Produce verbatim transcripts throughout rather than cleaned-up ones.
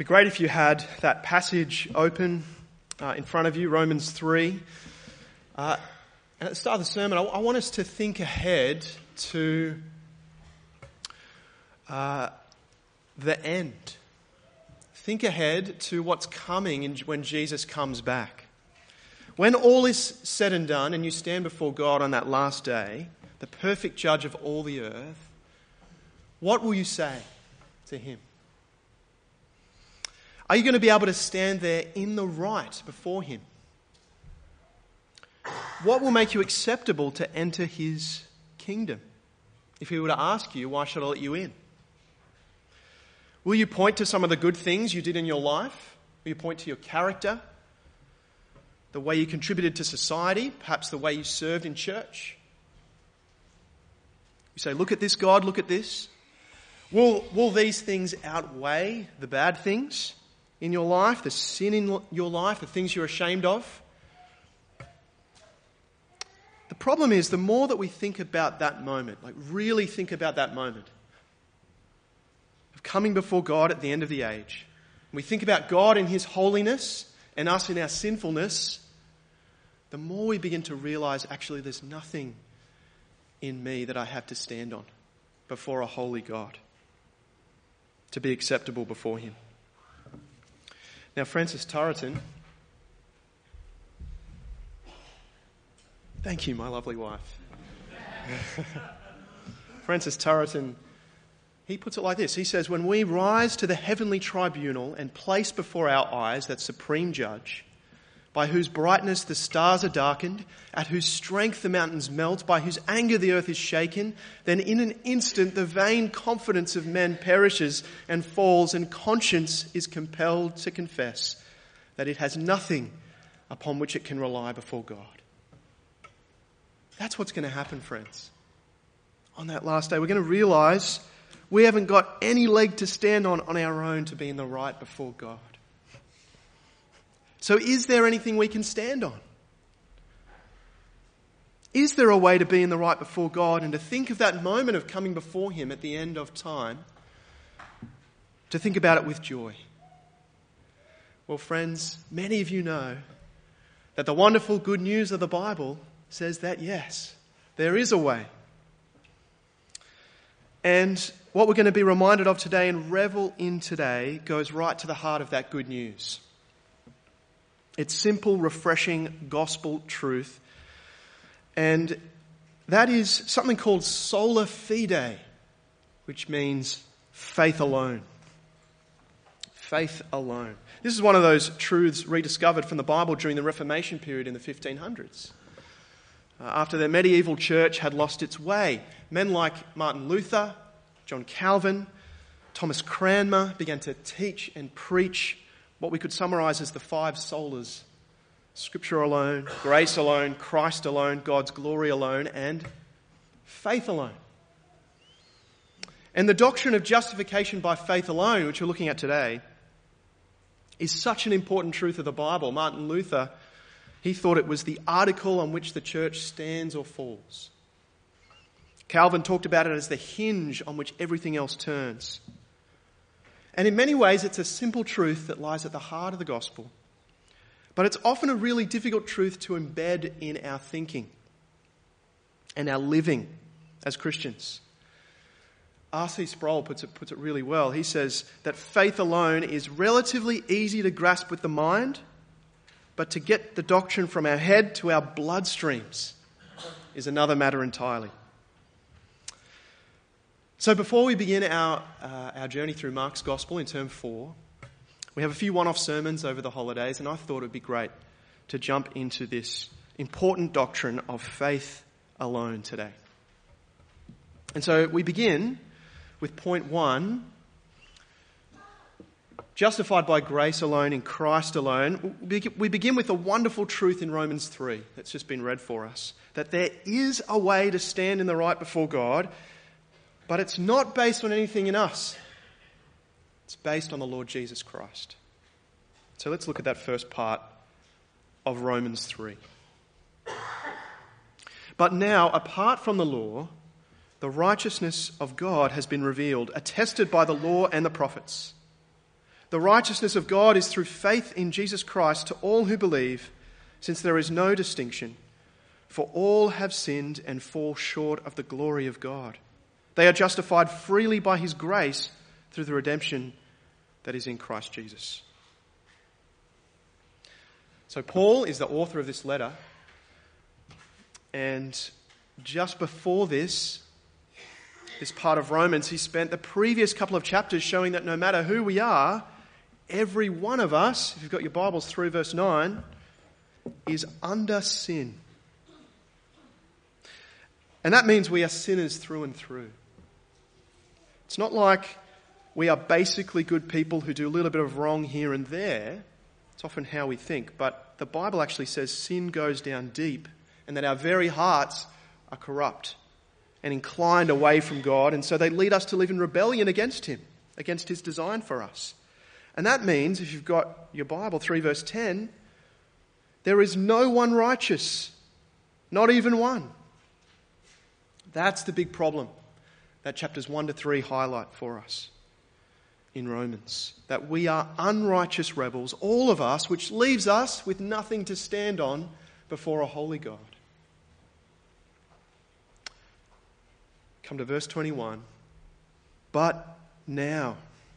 be great if you had that passage open uh, in front of you, Romans three. Uh, and at the start of the sermon, I, I want us to think ahead to uh, the end. Think ahead to what's coming in, when Jesus comes back. When all is said and done and you stand before God on that last day, the perfect judge of all the earth, what will you say to him? Are you going to be able to stand there in the right before him? What will make you acceptable to enter his kingdom? If he were to ask you, why should I let you in? Will you point to some of the good things you did in your life? Will you point to your character? The way you contributed to society? Perhaps the way you served in church? You say, look at this, God, look at this. Will, will these things outweigh the bad things in your life, the sin in your life, the things you're ashamed of? The problem is, the more that we think about that moment, like really think about that moment of coming before God at the end of the age, and we think about God in his holiness and us in our sinfulness, the more we begin to realize, actually, there's nothing in me that I have to stand on before a holy God to be acceptable before him. Now, Francis Turretin, thank you, my lovely wife. Francis Turretin, he puts it like this. He says, when we rise to the heavenly tribunal and place before our eyes that supreme judge, by whose brightness the stars are darkened, at whose strength the mountains melt, by whose anger the earth is shaken, then in an instant the vain confidence of men perishes and falls, and conscience is compelled to confess that it has nothing upon which it can rely before God. That's what's going to happen, friends. On that last day, we're going to realize we haven't got any leg to stand on on our own to be in the right before God. So is there anything we can stand on? Is there a way to be in the right before God and to think of that moment of coming before him at the end of time, to think about it with joy? Well, friends, many of you know that the wonderful good news of the Bible says that yes, there is a way. And what we're going to be reminded of today and revel in today goes right to the heart of that good news. It's simple, refreshing gospel truth. And that is something called sola fide, which means faith alone. Faith alone. This is one of those truths rediscovered from the Bible during the Reformation period in the fifteen hundreds. Uh, after the medieval church had lost its way, men like Martin Luther, John Calvin, Thomas Cranmer began to teach and preach what we could summarize as the five solas: Scripture alone, grace alone, Christ alone, God's glory alone, and faith alone. And the doctrine of justification by faith alone, which we're looking at today, is such an important truth of the Bible. Martin Luther, he thought it was the article on which the church stands or falls. Calvin talked about it as the hinge on which everything else turns. And in many ways, it's a simple truth that lies at the heart of the gospel. But it's often a really difficult truth to embed in our thinking and our living as Christians. R C Sproul puts it, puts it really well. He says that faith alone is relatively easy to grasp with the mind, but to get the doctrine from our head to our bloodstreams is another matter entirely. So before we begin our uh, our journey through Mark's Gospel in term four, we have a few one-off sermons over the holidays, and I thought it would be great to jump into this important doctrine of faith alone today. And so we begin with point one, justified by grace alone in Christ alone. We begin with a wonderful truth in Romans three that's just been read for us, that there is a way to stand in the right before God, but it's not based on anything in us. It's based on the Lord Jesus Christ. So let's look at that first part of Romans three. But now, apart from the law, the righteousness of God has been revealed, attested by the law and the prophets. The righteousness of God is through faith in Jesus Christ to all who believe, since there is no distinction. For all have sinned and fall short of the glory of God. They are justified freely by his grace through the redemption that is in Christ Jesus. So Paul is the author of this letter. And just before this, this part of Romans, he spent the previous couple of chapters showing that no matter who we are, every one of us, if you've got your Bibles through verse nine, is under sin. And that means we are sinners through and through. It's not like we are basically good people who do a little bit of wrong here and there. It's often how we think. But the Bible actually says sin goes down deep and that our very hearts are corrupt and inclined away from God. And so they lead us to live in rebellion against him, against his design for us. And that means, if you've got your Bible, three verse ten, there is no one righteous, not even one. That's the big problem that chapters one to three highlight for us in Romans. That we are unrighteous rebels, all of us, which leaves us with nothing to stand on before a holy God. Come to verse twenty-one. But now.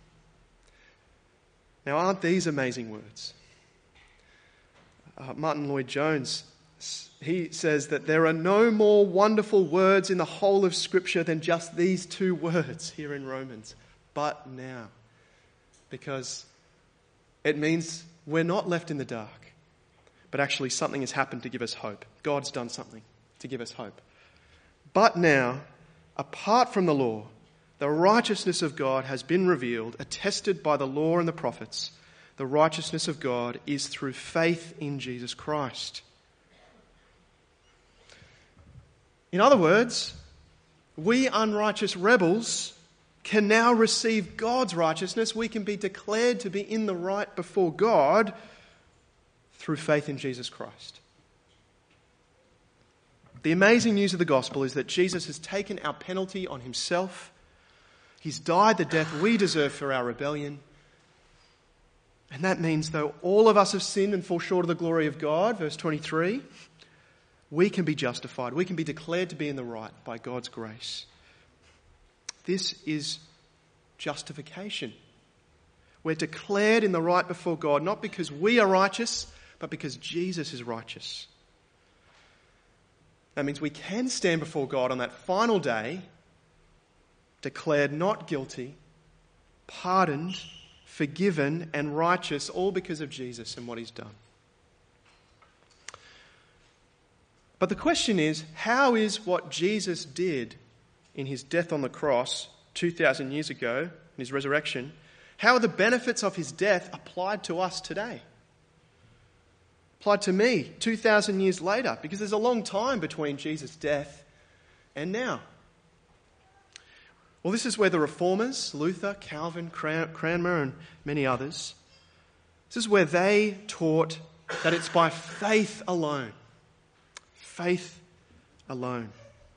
Now, aren't these amazing words? Uh, Martin Lloyd-Jones, he says that there are no more wonderful words in the whole of Scripture than just these two words here in Romans. But now. Because it means we're not left in the dark, but actually something has happened to give us hope. God's done something to give us hope. But now, apart from the law, the righteousness of God has been revealed, attested by the law and the prophets. The righteousness of God is through faith in Jesus Christ. In other words, we unrighteous rebels can now receive God's righteousness. We can be declared to be in the right before God through faith in Jesus Christ. The amazing news of the gospel is that Jesus has taken our penalty on himself. He's died the death we deserve for our rebellion. And that means, though all of us have sinned and fall short of the glory of God, verse twenty-three, we can be justified. We can be declared to be in the right by God's grace. This is justification. We're declared in the right before God, not because we are righteous, but because Jesus is righteous. That means we can stand before God on that final day, declared not guilty, pardoned, forgiven, and righteous, all because of Jesus and what he's done. But the question is, how is what Jesus did in his death on the cross two thousand years ago, in his resurrection, how are the benefits of his death applied to us today? Applied to me two thousand years later, because there's a long time between Jesus' death and now. Well, this is where the reformers, Luther, Calvin, Cranmer, and many others, this is where they taught that it's by faith alone. Faith alone.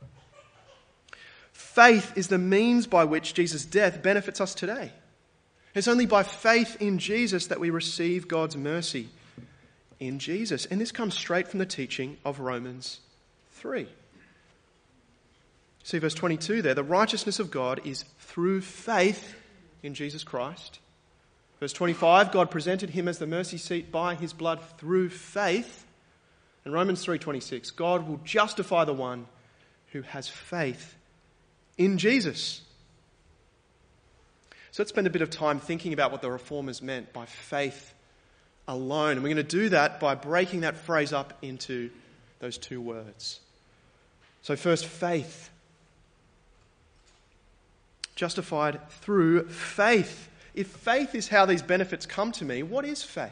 Faith is the means by which Jesus' death benefits us today. It's only by faith in Jesus that we receive God's mercy in Jesus. And this comes straight from the teaching of Romans three. See verse twenty-two there. The righteousness of God is through faith in Jesus Christ. Verse twenty-five, God presented him as the mercy seat by his blood through faith. And Romans three twenty-six, God will justify the one who has faith in Jesus. So let's spend a bit of time thinking about what the reformers meant by faith alone. And we're going to do that by breaking that phrase up into those two words. So first, faith. Justified through faith. If faith is how these benefits come to me, what is faith?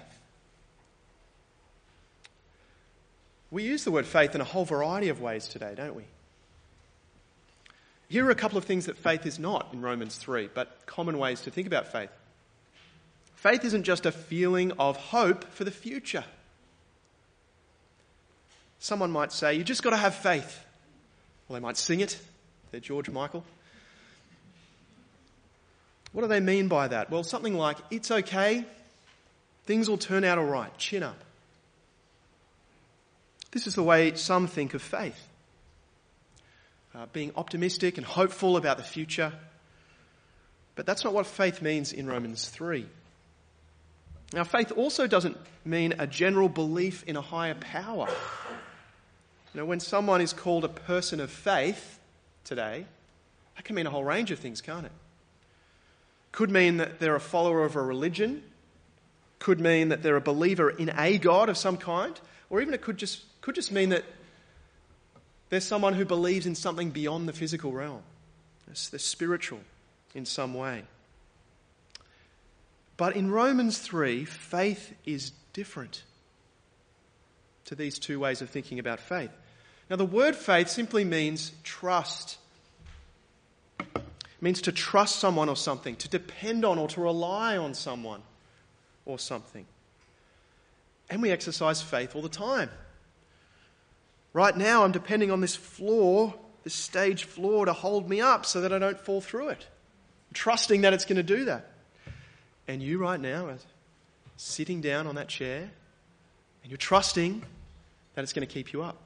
We use the word faith in a whole variety of ways today, don't we? Here are a couple of things that faith is not in Romans three, but common ways to think about faith. Faith isn't just a feeling of hope for the future. Someone might say, you just got to have faith. Well, they might sing it. They're George Michael. What do they mean by that? Well, something like, it's okay, things will turn out all right, chin up. This is the way some think of faith. Uh, being optimistic and hopeful about the future. But that's not what faith means in Romans three. Now, faith also doesn't mean a general belief in a higher power. You know, when someone is called a person of faith today, that can mean a whole range of things, can't it? Could mean that they're a follower of a religion. Could mean that they're a believer in a God of some kind. Or even it could just, could just mean that they're someone who believes in something beyond the physical realm. They're spiritual in some way. But in Romans three, faith is different to these two ways of thinking about faith. Now, the word faith simply means trust. It means to trust someone or something, to depend on or to rely on someone or something. And we exercise faith all the time. Right now, I'm depending on this floor, this stage floor, to hold me up so that I don't fall through it. I'm trusting that it's going to do that. And you right now are sitting down on that chair and you're trusting that it's going to keep you up.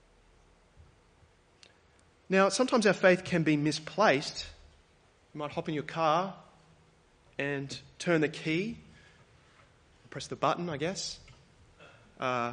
Now, sometimes our faith can be misplaced. You might hop in your car and turn the key, press the button, I guess, uh,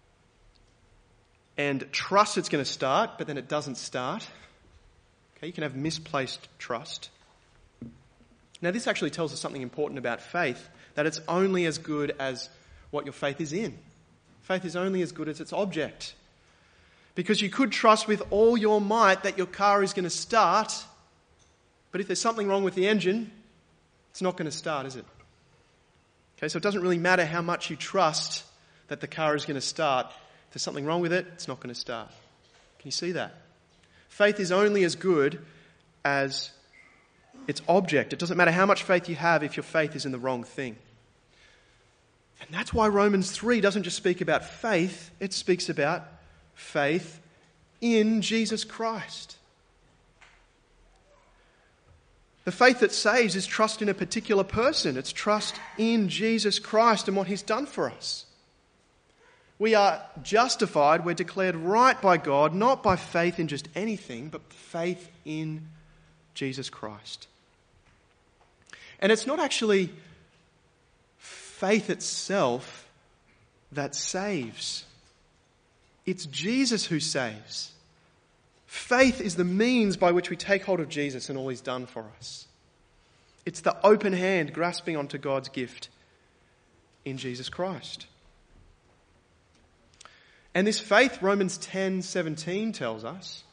and trust it's going to start, but then it doesn't start. Okay, you can have misplaced trust. Now, this actually tells us something important about faith, that it's only as good as what your faith is in. Faith is only as good as its object. Because you could trust with all your might that your car is going to start, but if there's something wrong with the engine, it's not going to start, is it? Okay, so it doesn't really matter how much you trust that the car is going to start. If there's something wrong with it, it's not going to start. Can you see that? Faith is only as good as its object. It doesn't matter how much faith you have if your faith is in the wrong thing. And that's why Romans three doesn't just speak about faith, it speaks about faith in Jesus Christ. The faith that saves is trust in a particular person. It's trust in Jesus Christ and what he's done for us. We are justified, we're declared right by God, not by faith in just anything, but faith in Jesus Christ. And it's not actually faith itself that saves. It's Jesus who saves. Faith is the means by which we take hold of Jesus and all he's done for us. It's the open hand grasping onto God's gift in Jesus Christ. And this faith, Romans ten seventeen tells us,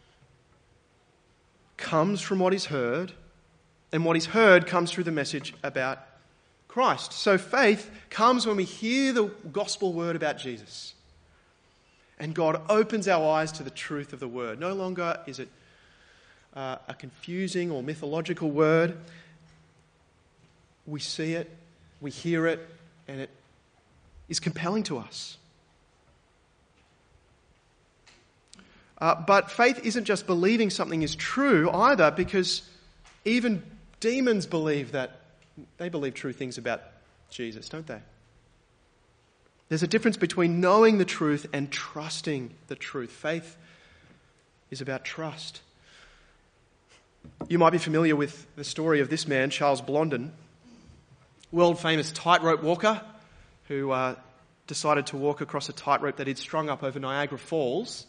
comes from what is heard, and what is heard comes through the message about Christ. So faith comes when we hear the gospel word about Jesus. And God opens our eyes to the truth of the word. No longer is it uh, a confusing or mythological word. We see it, we hear it, and it is compelling to us. Uh, but faith isn't just believing something is true either, because even demons believe that, they believe true things about Jesus, don't they? There's a difference between knowing the truth and trusting the truth. Faith is about trust. You might be familiar with the story of this man, Charles Blondin, world famous tightrope walker who uh, decided to walk across a tightrope that he'd strung up over Niagara Falls.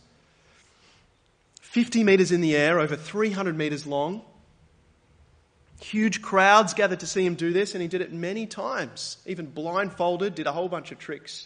fifty metres in the air, over three hundred metres long. Huge crowds gathered to see him do this, and he did it many times. Even blindfolded, did a whole bunch of tricks.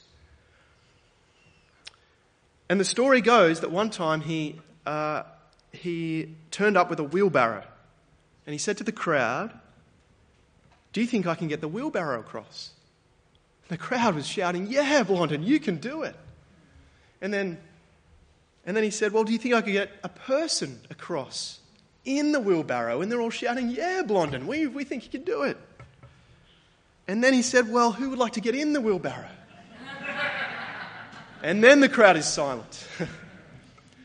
And the story goes that one time he uh, he turned up with a wheelbarrow, and he said to the crowd, "Do you think I can get the wheelbarrow across?" And the crowd was shouting, "Yeah, Blondin, you can do it." And then And then he said, "Well, do you think I could get a person across in the wheelbarrow?" And they're all shouting, "Yeah, Blondin, we, we think you can do it." And then he said, "Well, who would like to get in the wheelbarrow?" And then the crowd is silent.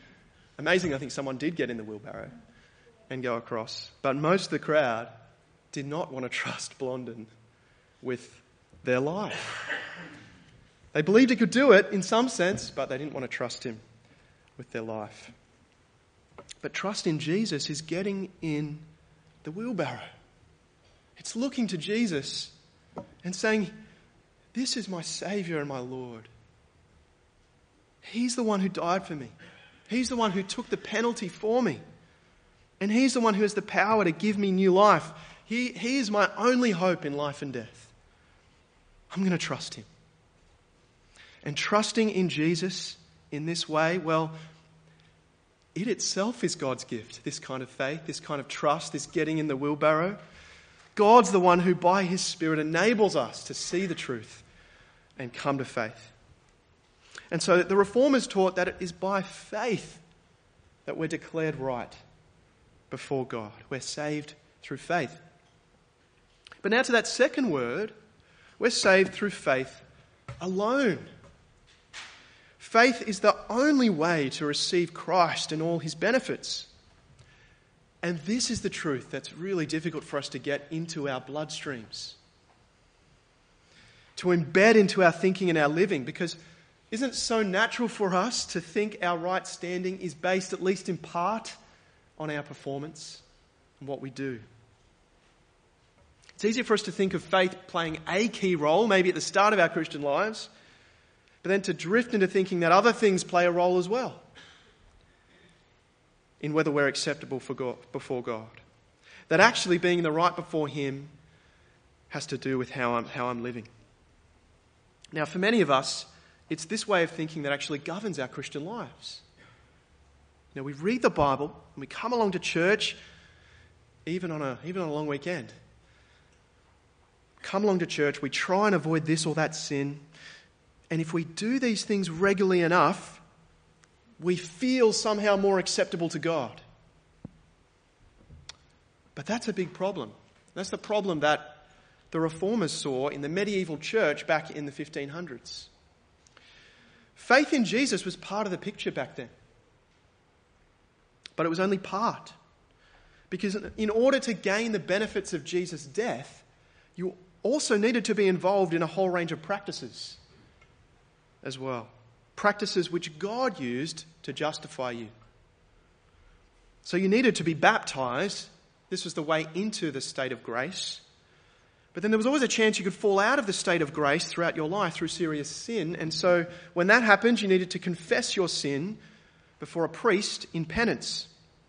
Amazing, I think someone did get in the wheelbarrow and go across. But most of the crowd did not want to trust Blondin with their life. They believed he could do it in some sense, but they didn't want to trust him with their life. But trust in Jesus is getting in the wheelbarrow. It's looking to Jesus and saying, this is my Saviour and my Lord. He's the one who died for me. He's the one who took the penalty for me. And He's the one who has the power to give me new life. He, he is my only hope in life and death. I'm going to trust Him. And trusting in Jesus in this way, well, it itself is God's gift, this kind of faith, this kind of trust, this getting in the wheelbarrow. God's the one who by His Spirit enables us to see the truth and come to faith. And so the Reformers taught that it is by faith that we're declared right before God. We're saved through faith. But now to that second word, we're saved through faith alone. Faith is the only way to receive Christ and all His benefits. And this is the truth that's really difficult for us to get into our bloodstreams, to embed into our thinking and our living, because isn't it so natural for us to think our right standing is based, at least in part, on our performance and what we do? It's easy for us to think of faith playing a key role, maybe at the start of our Christian lives, but then to drift into thinking that other things play a role as well in whether we're acceptable for God, before God. That actually being in the right before Him has to do with how I'm, how I'm living. Now, for many of us, it's this way of thinking that actually governs our Christian lives. You know, we read the Bible and we come along to church, even on a even on a long weekend. Come along to church, we try and avoid this or that sin, and if we do these things regularly enough, we feel somehow more acceptable to God. But that's a big problem. That's the problem that the Reformers saw in the medieval church back in the fifteen hundreds. Faith in Jesus was part of the picture back then. But it was only part. Because in order to gain the benefits of Jesus' death, you also needed to be involved in a whole range of practices as well. Practices which God used to justify you. So you needed to be baptized. This was the way into the state of grace. But then there was always a chance you could fall out of the state of grace throughout your life through serious sin. And so when that happened, you needed to confess your sin before a priest in penance.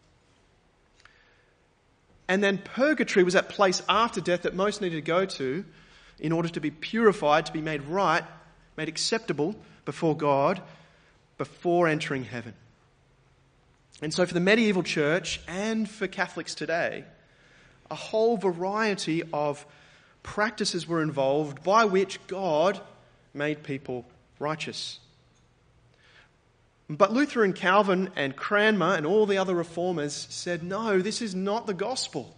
And then purgatory was that place after death that most needed to go to in order to be purified, to be made right, made acceptable before God, before entering heaven. And so for the medieval church and for Catholics today, a whole variety of practices were involved by which God made people righteous. But Luther and Calvin and Cranmer and all the other reformers said, no, this is not the gospel.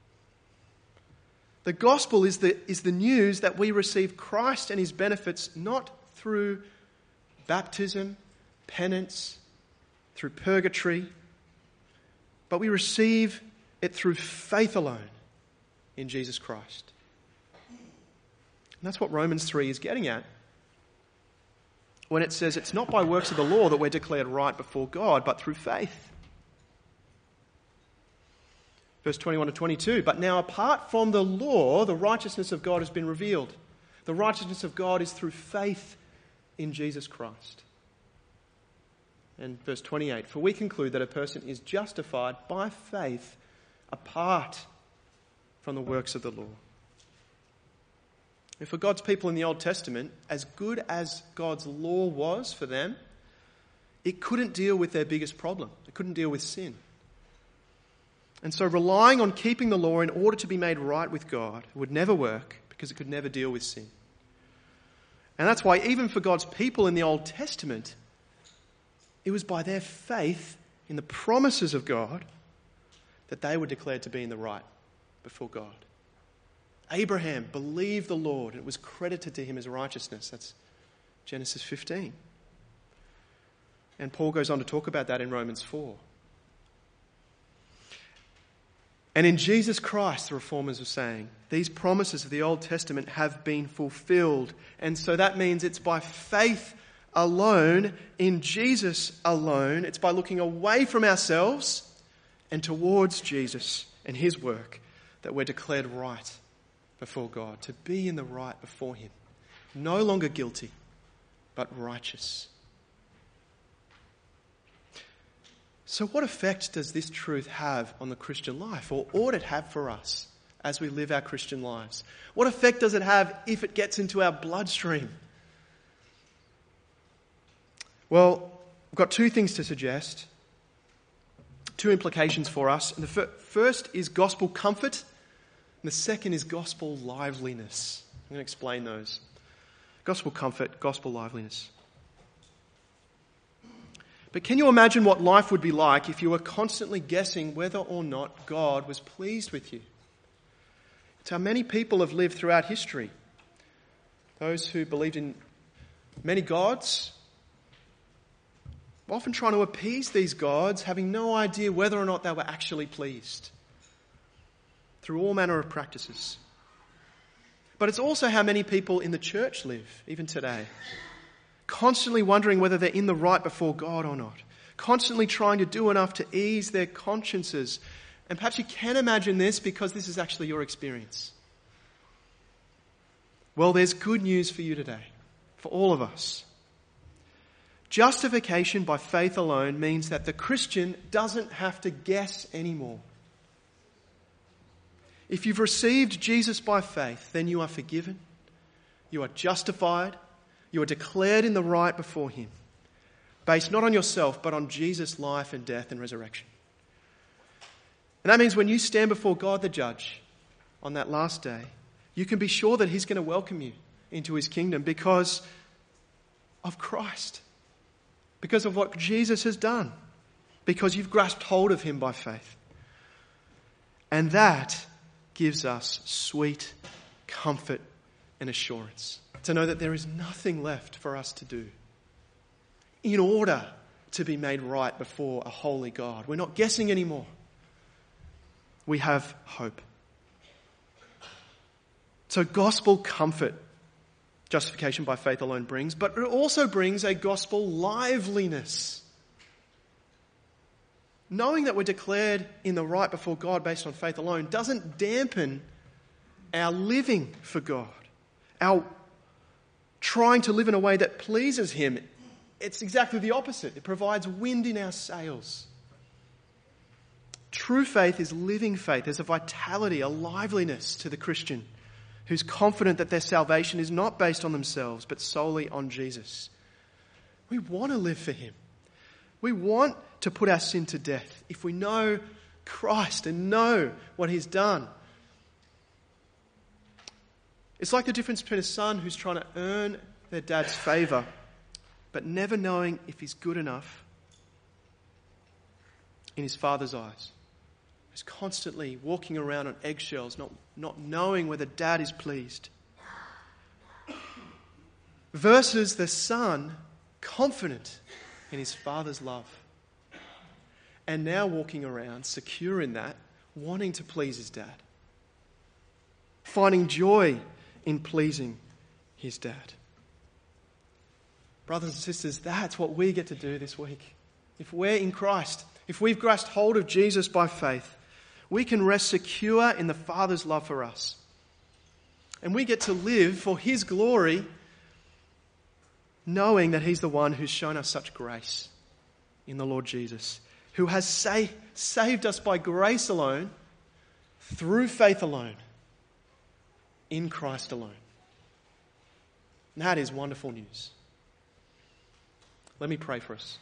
The gospel is the, is the news that we receive Christ and His benefits not through baptism, penance, through purgatory, but we receive it through faith alone in Jesus Christ. And that's what Romans three is getting at when it says it's not by works of the law that we're declared right before God, but through faith. Verse twenty-one to twenty-two, but now apart from the law, the righteousness of God has been revealed. The righteousness of God is through faith in Jesus Christ. And verse twenty-eight, for we conclude that a person is justified by faith apart from the works of the law. And for God's people in the Old Testament, as good as God's law was for them, it couldn't deal with their biggest problem. It couldn't deal with sin. And so relying on keeping the law in order to be made right with God would never work because it could never deal with sin. And that's why even for God's people in the Old Testament, it was by their faith in the promises of God that they were declared to be in the right before God. Abraham believed the Lord and it was credited to him as righteousness. That's Genesis fifteen. And Paul goes on to talk about that in Romans four. And in Jesus Christ, the Reformers are saying, these promises of the Old Testament have been fulfilled. And so that means it's by faith alone, in Jesus alone. It's by looking away from ourselves and towards Jesus and his work that we're declared right before God, to be in the right before him. No longer guilty, but righteous. So what effect does this truth have on the Christian life, or ought it have for us as we live our Christian lives? What effect does it have if it gets into our bloodstream? Well, I've got two things to suggest, two implications for us. And the fir- first is gospel comfort, and the second is gospel liveliness. I'm going to explain those. Gospel comfort, gospel liveliness. But can you imagine what life would be like if you were constantly guessing whether or not God was pleased with you? It's how many people have lived throughout history. Those who believed in many gods, often trying to appease these gods, having no idea whether or not they were actually pleased, through all manner of practices. But it's also how many people in the church live, even today. Constantly wondering whether they're in the right before God or not. Constantly trying to do enough to ease their consciences. And perhaps you can imagine this because this is actually your experience. Well, there's good news for you today, for all of us. Justification by faith alone means that the Christian doesn't have to guess anymore. If you've received Jesus by faith, then you are forgiven, you are justified, you are declared in the right before him, based not on yourself, but on Jesus' life and death and resurrection. And that means when you stand before God the judge on that last day, you can be sure that he's going to welcome you into his kingdom because of Christ, because of what Jesus has done, because you've grasped hold of him by faith. And that gives us sweet comfort and assurance to know that there is nothing left for us to do in order to be made right before a holy God. We're not guessing anymore. We have hope. So gospel comfort, justification by faith alone brings, but it also brings a gospel liveliness. Knowing that we're declared in the right before God based on faith alone doesn't dampen our living for God, our trying to live in a way that pleases him. It's exactly the opposite. It provides wind in our sails. True faith is living faith. There's a vitality, a liveliness to the Christian who's confident that their salvation is not based on themselves, but solely on Jesus. We want to live for him. We want to put our sin to death if we know Christ and know what he's done. It's like the difference between a son who's trying to earn their dad's favour, but never knowing if he's good enough in his father's eyes. He's constantly walking around on eggshells, not, not knowing whether dad is pleased. Versus the son, confident in his father's love. And now walking around, secure in that, wanting to please his dad. Finding joy in pleasing his dad. Brothers and sisters, that's what we get to do this week. If we're in Christ, if we've grasped hold of Jesus by faith, we can rest secure in the Father's love for us. And we get to live for his glory, knowing that he's the one who's shown us such grace in the Lord Jesus, who has sa- saved us by grace alone, through faith alone, in Christ alone. And that is wonderful news. Let me pray for us.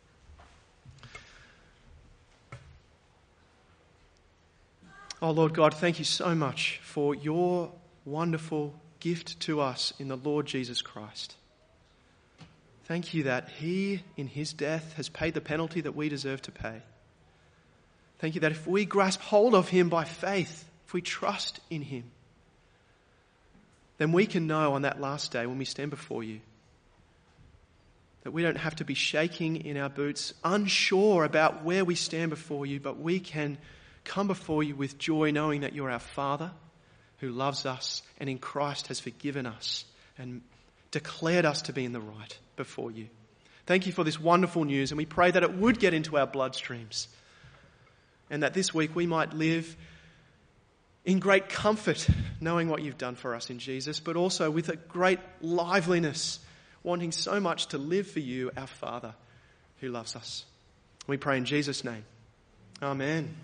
Oh Lord God, thank you so much for your wonderful gift to us in the Lord Jesus Christ. Thank you that he, in his death, has paid the penalty that we deserve to pay. Thank you that if we grasp hold of him by faith, if we trust in him, then we can know on that last day when we stand before you that we don't have to be shaking in our boots, unsure about where we stand before you, but we can come before you with joy, knowing that you're our Father who loves us and in Christ has forgiven us and declared us to be in the right before you. Thank you for this wonderful news, and we pray that it would get into our bloodstreams and that this week we might live in great comfort, knowing what you've done for us in Jesus, but also with a great liveliness, wanting so much to live for you, our Father who loves us. We pray in Jesus' name. Amen.